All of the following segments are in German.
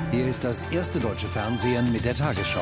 Hier ist das erste deutsche Fernsehen mit der Tagesschau.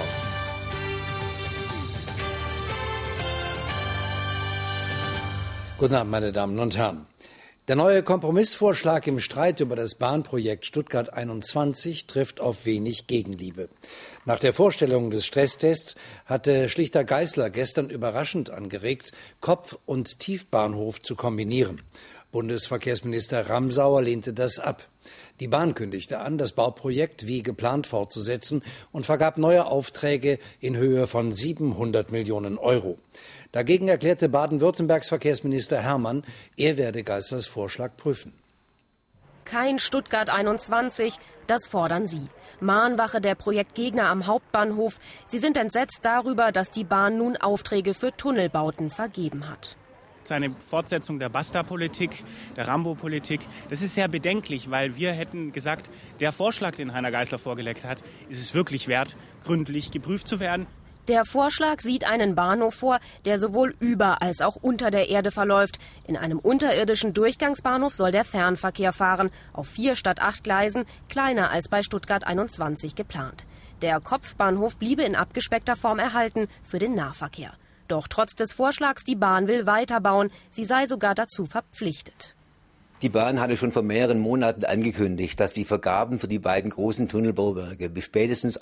Guten Abend, meine Damen und Herren. Der neue Kompromissvorschlag im Streit über das Bahnprojekt Stuttgart 21 trifft auf wenig Gegenliebe. Nach der Vorstellung des Stresstests hatte Schlichter-Geißler gestern überraschend angeregt, Kopf- und Tiefbahnhof zu kombinieren. Bundesverkehrsminister Ramsauer lehnte das ab. Die Bahn kündigte an, das Bauprojekt wie geplant fortzusetzen und vergab neue Aufträge in Höhe von 700 Millionen Euro. Dagegen erklärte Baden-Württembergs Verkehrsminister Herrmann, er werde Geißlers Vorschlag prüfen. Kein Stuttgart 21, das fordern sie. Mahnwache der Projektgegner am Hauptbahnhof. Sie sind entsetzt darüber, dass die Bahn nun Aufträge für Tunnelbauten vergeben hat. Eine Fortsetzung der Basta-Politik, der Rambo-Politik. Das ist sehr bedenklich, weil wir hätten gesagt, der Vorschlag, den Heiner Geißler vorgelegt hat, ist es wirklich wert, gründlich geprüft zu werden. Der Vorschlag sieht einen Bahnhof vor, der sowohl über als auch unter der Erde verläuft. In einem unterirdischen Durchgangsbahnhof soll der Fernverkehr fahren, auf 4 statt 8 Gleisen, kleiner als bei Stuttgart 21 geplant. Der Kopfbahnhof bliebe in abgespeckter Form erhalten für den Nahverkehr. Doch trotz des Vorschlags, die Bahn will weiterbauen, sie sei sogar dazu verpflichtet. Die Bahn hatte schon vor mehreren Monaten angekündigt, dass die Vergaben für die beiden großen Tunnelbauwerke bis spätestens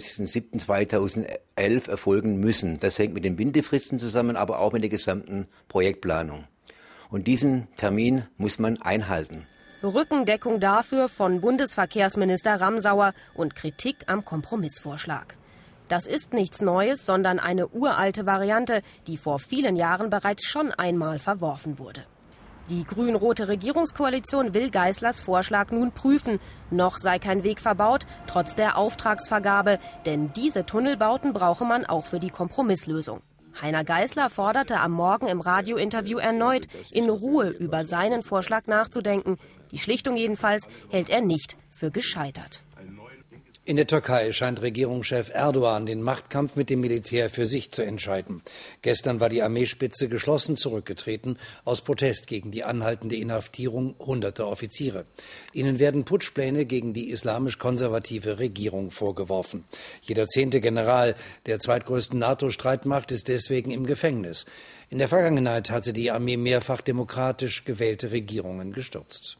31.07.2011 erfolgen müssen. Das hängt mit den Bindefristen zusammen, aber auch mit der gesamten Projektplanung. Und diesen Termin muss man einhalten. Rückendeckung dafür von Bundesverkehrsminister Ramsauer und Kritik am Kompromissvorschlag. Das ist nichts Neues, sondern eine uralte Variante, die vor vielen Jahren bereits schon einmal verworfen wurde. Die grün-rote Regierungskoalition will Geißlers Vorschlag nun prüfen. Noch sei kein Weg verbaut, trotz der Auftragsvergabe. Denn diese Tunnelbauten brauche man auch für die Kompromisslösung. Heiner Geißler forderte am Morgen im Radiointerview erneut, in Ruhe über seinen Vorschlag nachzudenken. Die Schlichtung jedenfalls hält er nicht für gescheitert. In der Türkei scheint Regierungschef Erdogan den Machtkampf mit dem Militär für sich zu entscheiden. Gestern war die Armeespitze geschlossen zurückgetreten aus Protest gegen die anhaltende Inhaftierung hunderter Offiziere. Ihnen werden Putschpläne gegen die islamisch-konservative Regierung vorgeworfen. Jeder 10. General der zweitgrößten NATO-Streitmacht ist deswegen im Gefängnis. In der Vergangenheit hatte die Armee mehrfach demokratisch gewählte Regierungen gestürzt.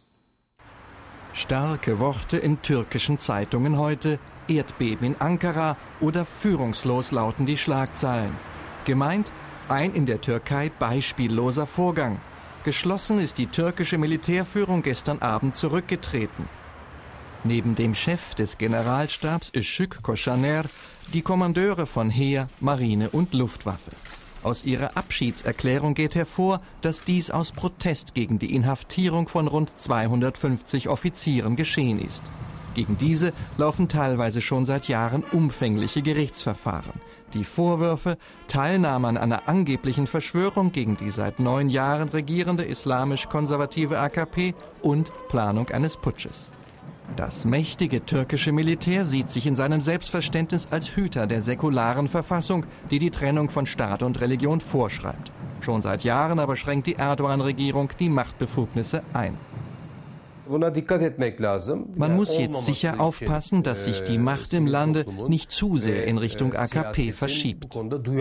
Starke Worte in türkischen Zeitungen heute, Erdbeben in Ankara oder führungslos lauten die Schlagzeilen. Gemeint, ein in der Türkei beispielloser Vorgang. Geschlossen ist die türkische Militärführung gestern Abend zurückgetreten. Neben dem Chef des Generalstabs Işık Koşaner die Kommandeure von Heer, Marine und Luftwaffe. Aus ihrer Abschiedserklärung geht hervor, dass dies aus Protest gegen die Inhaftierung von rund 250 Offizieren geschehen ist. Gegen diese laufen teilweise schon seit Jahren umfängliche Gerichtsverfahren. Die Vorwürfe: Teilnahme an einer angeblichen Verschwörung gegen die seit 9 Jahren regierende islamisch-konservative AKP und Planung eines Putsches. Das mächtige türkische Militär sieht sich in seinem Selbstverständnis als Hüter der säkularen Verfassung, die die Trennung von Staat und Religion vorschreibt. Schon seit Jahren aber schränkt die Erdogan-Regierung die Machtbefugnisse ein. Man muss jetzt sicher aufpassen, dass sich die Macht im Lande nicht zu sehr in Richtung AKP verschiebt.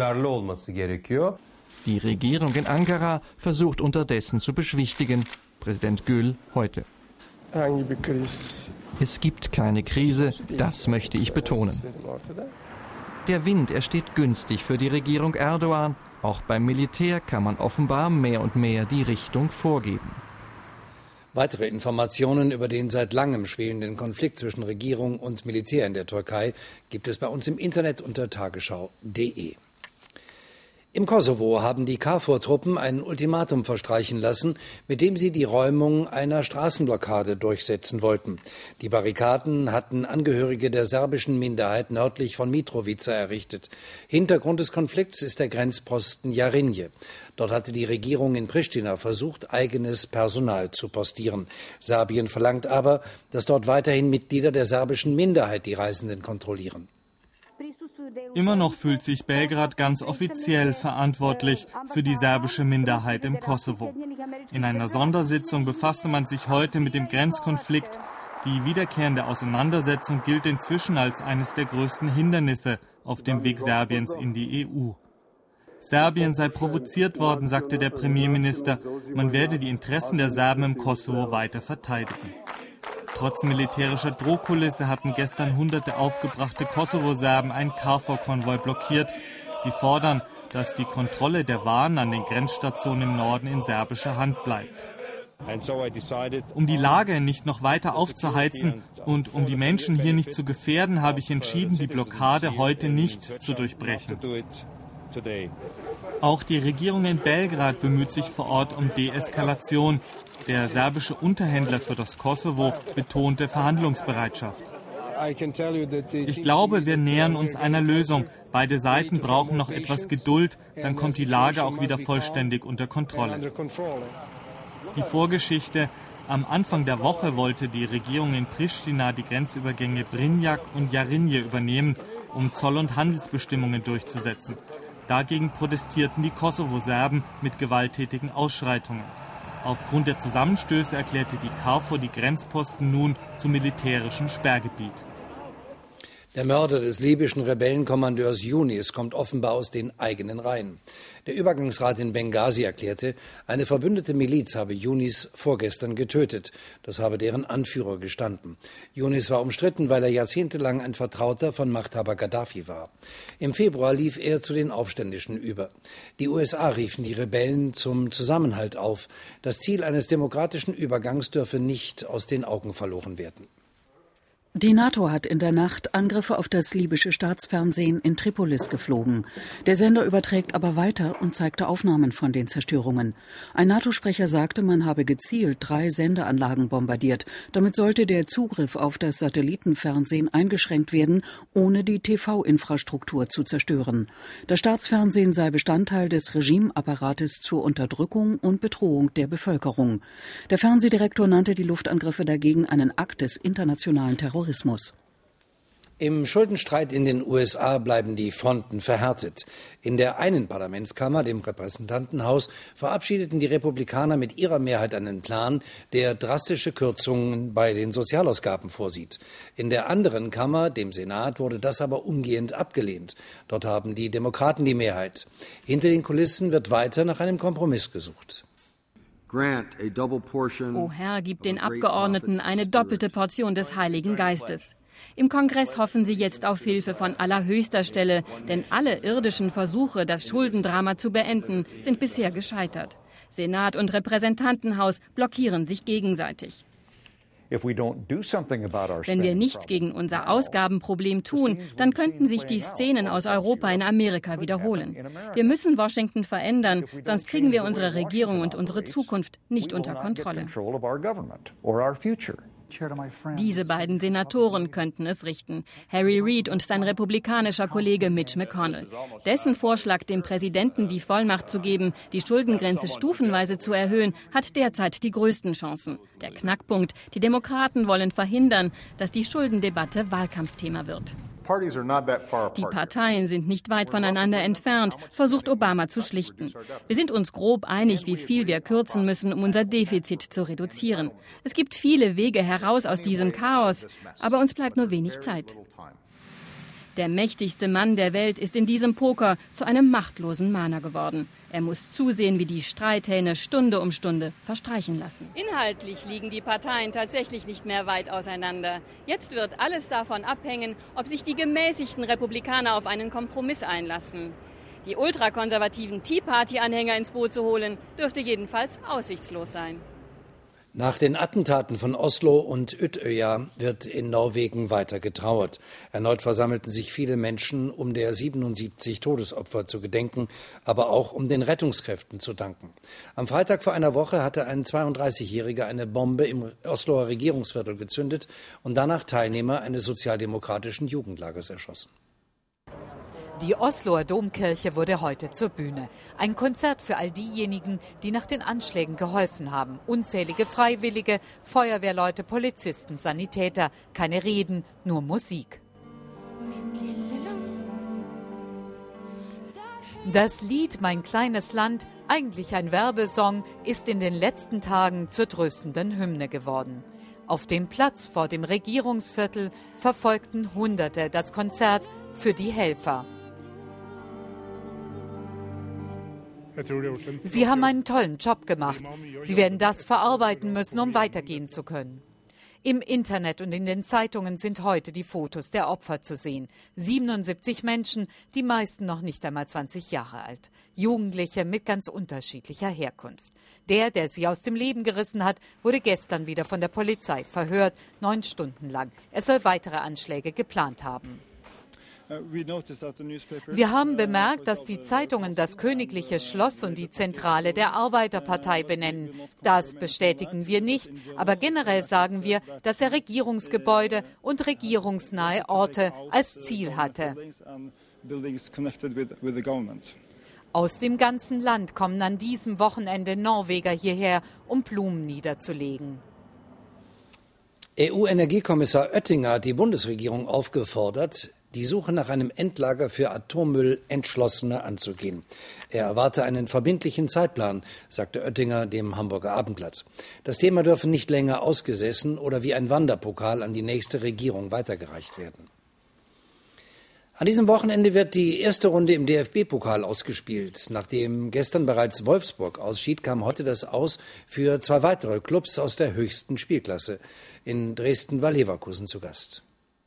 Die Regierung in Ankara versucht unterdessen zu beschwichtigen. Präsident Gül heute. Es gibt keine Krise, das möchte ich betonen. Der Wind, er steht günstig für die Regierung Erdogan. Auch beim Militär kann man offenbar mehr und mehr die Richtung vorgeben. Weitere Informationen über den seit langem schwelenden Konflikt zwischen Regierung und Militär in der Türkei gibt es bei uns im Internet unter tagesschau.de. Im Kosovo haben die KFOR-Truppen ein Ultimatum verstreichen lassen, mit dem sie die Räumung einer Straßenblockade durchsetzen wollten. Die Barrikaden hatten Angehörige der serbischen Minderheit nördlich von Mitrovica errichtet. Hintergrund des Konflikts ist der Grenzposten Jarinje. Dort hatte die Regierung in Pristina versucht, eigenes Personal zu postieren. Serbien verlangt aber, dass dort weiterhin Mitglieder der serbischen Minderheit die Reisenden kontrollieren. Immer noch fühlt sich Belgrad ganz offiziell verantwortlich für die serbische Minderheit im Kosovo. In einer Sondersitzung befasste man sich heute mit dem Grenzkonflikt. Die wiederkehrende Auseinandersetzung gilt inzwischen als eines der größten Hindernisse auf dem Weg Serbiens in die EU. Serbien sei provoziert worden, sagte der Premierminister. Man werde die Interessen der Serben im Kosovo weiter verteidigen. Trotz militärischer Drohkulisse hatten gestern hunderte aufgebrachte Kosovo-Serben einen KFOR-Konvoi blockiert. Sie fordern, dass die Kontrolle der Waren an den Grenzstationen im Norden in serbischer Hand bleibt. Um die Lage nicht noch weiter aufzuheizen und um die Menschen hier nicht zu gefährden, habe ich entschieden, die Blockade heute nicht zu durchbrechen. Auch die Regierung in Belgrad bemüht sich vor Ort um Deeskalation. Der serbische Unterhändler für das Kosovo betonte Verhandlungsbereitschaft. Ich glaube, wir nähern uns einer Lösung. Beide Seiten brauchen noch etwas Geduld, dann kommt die Lage auch wieder vollständig unter Kontrolle. Die Vorgeschichte: Am Anfang der Woche wollte die Regierung in Pristina die Grenzübergänge Brnjak und Jarinje übernehmen, um Zoll- und Handelsbestimmungen durchzusetzen. Dagegen protestierten die Kosovo-Serben mit gewalttätigen Ausschreitungen. Aufgrund der Zusammenstöße erklärte die KFOR die Grenzposten nun zum militärischen Sperrgebiet. Der Mörder des libyschen Rebellenkommandeurs Yunis kommt offenbar aus den eigenen Reihen. Der Übergangsrat in Benghazi erklärte, eine verbündete Miliz habe Yunis vorgestern getötet. Das habe deren Anführer gestanden. Yunis war umstritten, weil er jahrzehntelang ein Vertrauter von Machthaber Gaddafi war. Im Februar lief er zu den Aufständischen über. Die USA riefen die Rebellen zum Zusammenhalt auf. Das Ziel eines demokratischen Übergangs dürfe nicht aus den Augen verloren werden. Die NATO hat in der Nacht Angriffe auf das libysche Staatsfernsehen in Tripolis geflogen. Der Sender überträgt aber weiter und zeigte Aufnahmen von den Zerstörungen. Ein NATO-Sprecher sagte, man habe gezielt 3 Sendeanlagen bombardiert. Damit sollte der Zugriff auf das Satellitenfernsehen eingeschränkt werden, ohne die TV-Infrastruktur zu zerstören. Das Staatsfernsehen sei Bestandteil des Regimeapparates zur Unterdrückung und Bedrohung der Bevölkerung. Der Fernsehdirektor nannte die Luftangriffe dagegen einen Akt des internationalen Terrorismus. Im Schuldenstreit in den USA bleiben die Fronten verhärtet. In der einen Parlamentskammer, dem Repräsentantenhaus, verabschiedeten die Republikaner mit ihrer Mehrheit einen Plan, der drastische Kürzungen bei den Sozialausgaben vorsieht. In der anderen Kammer, dem Senat, wurde das aber umgehend abgelehnt. Dort haben die Demokraten die Mehrheit. Hinter den Kulissen wird weiter nach einem Kompromiss gesucht. O Herr, gib den Abgeordneten eine doppelte Portion des Heiligen Geistes. Im Kongress hoffen sie jetzt auf Hilfe von allerhöchster Stelle, denn alle irdischen Versuche, das Schuldendrama zu beenden, sind bisher gescheitert. Senat und Repräsentantenhaus blockieren sich gegenseitig. Wenn wir nichts gegen unser Ausgabenproblem tun, dann könnten sich die Szenen aus Europa in Amerika wiederholen. Wir müssen Washington verändern, sonst kriegen wir unsere Regierung und unsere Zukunft nicht unter Kontrolle. Diese beiden Senatoren könnten es richten. Harry Reid und sein republikanischer Kollege Mitch McConnell. Dessen Vorschlag, dem Präsidenten die Vollmacht zu geben, die Schuldengrenze stufenweise zu erhöhen, hat derzeit die größten Chancen. Der Knackpunkt: Die Demokraten wollen verhindern, dass die Schuldendebatte Wahlkampfthema wird. Die Parteien sind nicht weit voneinander entfernt, versucht Obama zu schlichten. Wir sind uns grob einig, wie viel wir kürzen müssen, um unser Defizit zu reduzieren. Es gibt viele Wege heraus aus diesem Chaos, aber uns bleibt nur wenig Zeit. Der mächtigste Mann der Welt ist in diesem Poker zu einem machtlosen Mahner geworden. Er muss zusehen, wie die Streithähne Stunde um Stunde verstreichen lassen. Inhaltlich liegen die Parteien tatsächlich nicht mehr weit auseinander. Jetzt wird alles davon abhängen, ob sich die gemäßigten Republikaner auf einen Kompromiss einlassen. Die ultrakonservativen Tea Party-Anhänger ins Boot zu holen, dürfte jedenfalls aussichtslos sein. Nach den Attentaten von Oslo und Utøya wird in Norwegen weiter getrauert. Erneut versammelten sich viele Menschen, um der 77 Todesopfer zu gedenken, aber auch um den Rettungskräften zu danken. Am Freitag vor einer Woche hatte ein 32-Jähriger eine Bombe im Osloer Regierungsviertel gezündet und danach Teilnehmer eines sozialdemokratischen Jugendlagers erschossen. Die Osloer Domkirche wurde heute zur Bühne. Ein Konzert für all diejenigen, die nach den Anschlägen geholfen haben. Unzählige Freiwillige, Feuerwehrleute, Polizisten, Sanitäter. Keine Reden, nur Musik. Das Lied Mein kleines Land, eigentlich ein Werbesong, ist in den letzten Tagen zur tröstenden Hymne geworden. Auf dem Platz vor dem Regierungsviertel verfolgten Hunderte das Konzert für die Helfer. Sie haben einen tollen Job gemacht. Sie werden das verarbeiten müssen, um weitergehen zu können. Im Internet und in den Zeitungen sind heute die Fotos der Opfer zu sehen. 77 Menschen, die meisten noch nicht einmal 20 Jahre alt. Jugendliche mit ganz unterschiedlicher Herkunft. Der sie aus dem Leben gerissen hat, wurde gestern wieder von der Polizei verhört, 9 Stunden lang. Er soll weitere Anschläge geplant haben. Wir haben bemerkt, dass die Zeitungen das Königliche Schloss und die Zentrale der Arbeiterpartei benennen. Das bestätigen wir nicht, aber generell sagen wir, dass er Regierungsgebäude und regierungsnahe Orte als Ziel hatte. Aus dem ganzen Land kommen an diesem Wochenende Norweger hierher, um Blumen niederzulegen. EU-Energiekommissar Oettinger hat die Bundesregierung aufgefordert, die Suche nach einem Endlager für Atommüll entschlossener anzugehen. Er erwarte einen verbindlichen Zeitplan, sagte Oettinger dem Hamburger Abendblatt. Das Thema dürfe nicht länger ausgesessen oder wie ein Wanderpokal an die nächste Regierung weitergereicht werden. An diesem Wochenende wird die erste Runde im DFB-Pokal ausgespielt. Nachdem gestern bereits Wolfsburg ausschied, kam heute das Aus für 2 weitere Clubs aus der höchsten Spielklasse. In Dresden war Leverkusen zu Gast.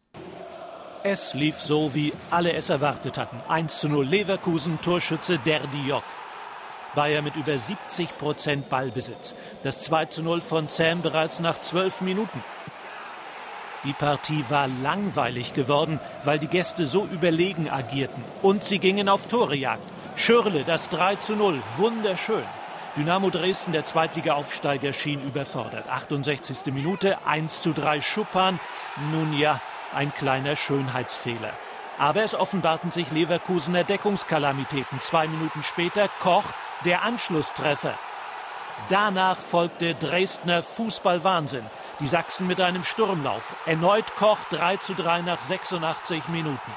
Es lief so, wie alle es erwartet hatten. 1:0 Leverkusen, Torschütze Derdi Yok. Bayer mit über 70% Ballbesitz. Das 2:0 von Sam bereits nach 12 Minuten. Die Partie war langweilig geworden, weil die Gäste so überlegen agierten. Und sie gingen auf Torejagd. Schürrle, das 3:0, wunderschön. Dynamo Dresden, der Zweitliga-Aufsteiger, schien überfordert. 68. Minute, 1:3 Schuppan. Nun ja, ein kleiner Schönheitsfehler. Aber es offenbarten sich Leverkusener Deckungskalamitäten. 2 Minuten später Koch, der Anschlusstreffer. Danach folgte Dresdner Fußballwahnsinn. Die Sachsen mit einem Sturmlauf. Erneut Koch 3:3 nach 86 Minuten.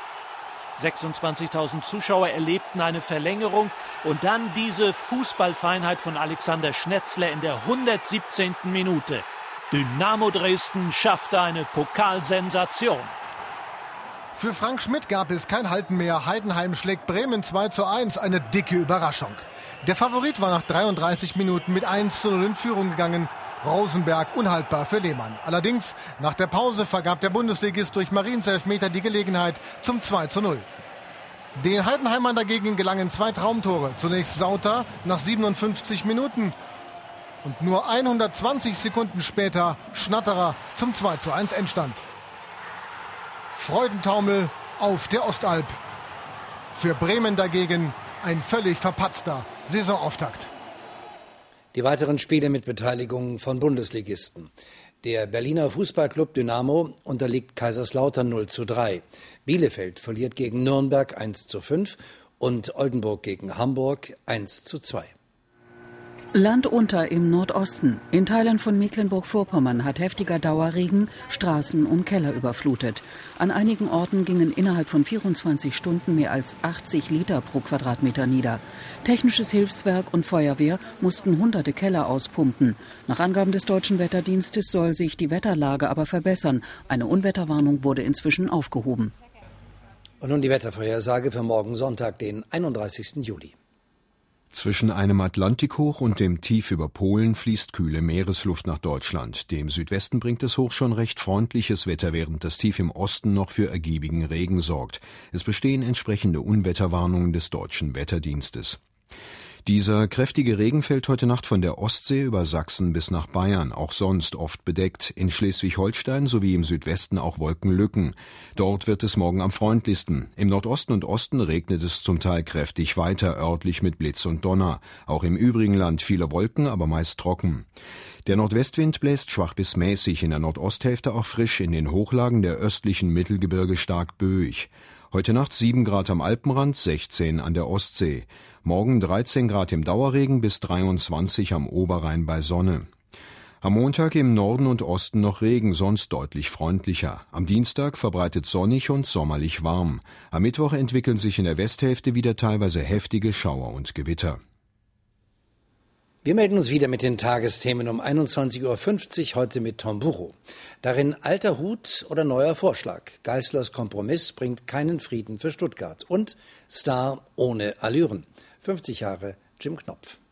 26.000 Zuschauer erlebten eine Verlängerung und dann diese Fußballfeinheit von Alexander Schnetzler in der 117. Minute. Dynamo Dresden schaffte eine Pokalsensation. Für Frank Schmidt gab es kein Halten mehr. Heidenheim schlägt Bremen 2:1, eine dicke Überraschung. Der Favorit war nach 33 Minuten mit 1:0 in Führung gegangen. Rosenberg unhaltbar für Lehmann. Allerdings, nach der Pause vergab der Bundesligist durch Mariens Elfmeter die Gelegenheit zum 2:0. Den Heidenheimern dagegen gelangen 2 Traumtore. Zunächst Sauter nach 57 Minuten. Und nur 120 Sekunden später Schnatterer zum 2:1 Endstand. Freudentaumel auf der Ostalb. Für Bremen dagegen ein völlig verpatzter Saisonauftakt. Die weiteren Spiele mit Beteiligung von Bundesligisten. Der Berliner Fußballclub Dynamo unterliegt Kaiserslautern 0:3. Bielefeld verliert gegen Nürnberg 1:5 und Oldenburg gegen Hamburg 1:2. Land unter im Nordosten. In Teilen von Mecklenburg-Vorpommern hat heftiger Dauerregen Straßen und Keller überflutet. An einigen Orten gingen innerhalb von 24 Stunden mehr als 80 Liter pro Quadratmeter nieder. Technisches Hilfswerk und Feuerwehr mussten hunderte Keller auspumpen. Nach Angaben des Deutschen Wetterdienstes soll sich die Wetterlage aber verbessern. Eine Unwetterwarnung wurde inzwischen aufgehoben. Und nun die Wettervorhersage für morgen Sonntag, den 31. Juli. Zwischen einem Atlantikhoch und dem Tief über Polen fließt kühle Meeresluft nach Deutschland. Dem Südwesten bringt es hoch schon recht freundliches Wetter, während das Tief im Osten noch für ergiebigen Regen sorgt. Es bestehen entsprechende Unwetterwarnungen des Deutschen Wetterdienstes. Dieser kräftige Regen fällt heute Nacht von der Ostsee über Sachsen bis nach Bayern, auch sonst oft bedeckt. In Schleswig-Holstein sowie im Südwesten auch Wolkenlücken. Dort wird es morgen am freundlichsten. Im Nordosten und Osten regnet es zum Teil kräftig weiter, örtlich mit Blitz und Donner. Auch im übrigen Land viele Wolken, aber meist trocken. Der Nordwestwind bläst schwach bis mäßig, in der Nordosthälfte auch frisch, in den Hochlagen der östlichen Mittelgebirge stark böig. Heute Nacht 7 Grad am Alpenrand, 16 an der Ostsee. Morgen 13 Grad im Dauerregen bis 23 am Oberrhein bei Sonne. Am Montag im Norden und Osten noch Regen, sonst deutlich freundlicher. Am Dienstag verbreitet sonnig und sommerlich warm. Am Mittwoch entwickeln sich in der Westhälfte wieder teilweise heftige Schauer und Gewitter. Wir melden uns wieder mit den Tagesthemen um 21.50 Uhr, heute mit Tom Buchow. Darin alter Hut oder neuer Vorschlag. Geißlers Kompromiss bringt keinen Frieden für Stuttgart. Und Star ohne Allüren. 50 Jahre Jim Knopf.